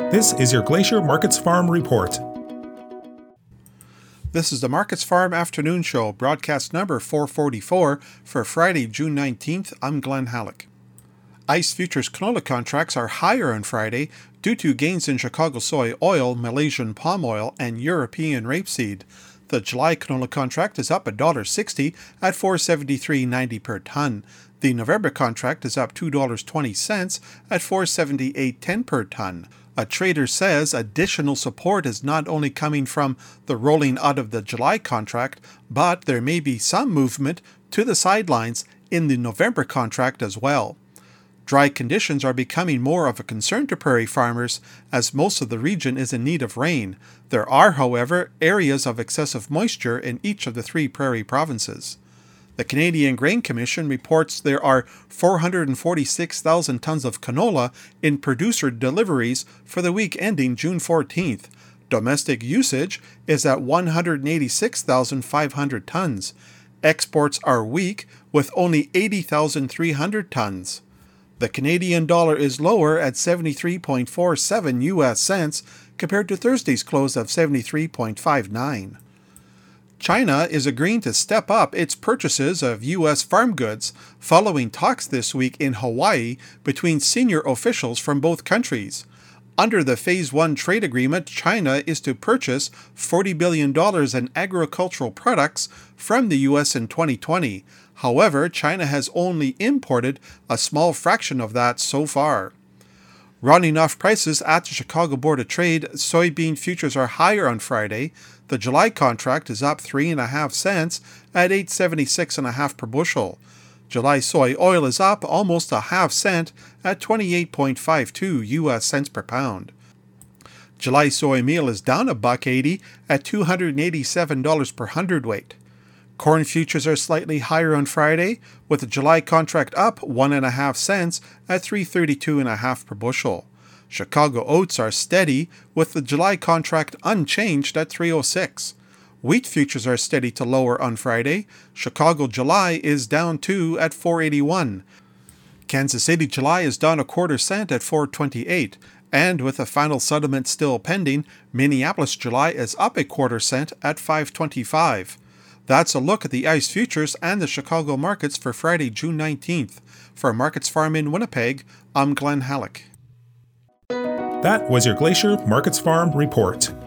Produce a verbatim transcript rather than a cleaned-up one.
This is your Glacier Markets Farm Report. This is the Markets Farm Afternoon Show, broadcast number four forty-four for Friday, June nineteenth. I'm Glenn Halleck. ICE futures canola contracts are higher on Friday due to gains in Chicago soy oil, Malaysian palm oil, and European rapeseed. The July canola contract is up one dollar sixty at four seventy-three ninety per ton. The November contract is up two dollars and twenty cents at four seventy-eight ten per ton. A trader says additional support is not only coming from the rolling out of the July contract, but there may be some movement to the sidelines in the November contract as well. Dry conditions are becoming more of a concern to prairie farmers as most of the region is in need of rain. There are, however, areas of excessive moisture in each of the three prairie provinces. The Canadian Grain Commission reports there are four hundred forty-six thousand tons of canola in producer deliveries for the week ending June fourteenth. Domestic usage is at one hundred eighty-six thousand five hundred tons. Exports are weak with only eighty thousand three hundred tons. The Canadian dollar is lower at seventy-three point four seven U S cents compared to Thursday's close of seventy-three point five nine. China is agreeing to step up its purchases of U S farm goods following talks this week in Hawaii between senior officials from both countries. Under the Phase one trade agreement, China is to purchase forty billion dollars in agricultural products from the U S in twenty twenty. However, China has only imported a small fraction of that so far. Rounding off prices at the Chicago Board of Trade, soybean futures are higher on Friday. The July contract is up three and a half cents at eight seventy-six and a half per bushel. July soy oil is up almost a half cent at twenty-eight point five two U S cents per pound. July soy meal is down a buck eighty at two hundred eighty-seven dollars per hundredweight. Corn futures are slightly higher on Friday, with the July contract up one and a half cents at three thirty-two and a half per bushel. Chicago oats are steady, with the July contract unchanged at three oh six. Wheat futures are steady to lower on Friday. Chicago July is down two at four eighty-one. Kansas City July is down a quarter cent at four twenty-eight. And with a final settlement still pending, Minneapolis July is up a quarter cent at five twenty-five. That's a look at the ICE futures and the Chicago markets for Friday, June nineteenth. For Markets Farm in Winnipeg, I'm Glenn Halleck. That was your Glacier Markets Farm Report.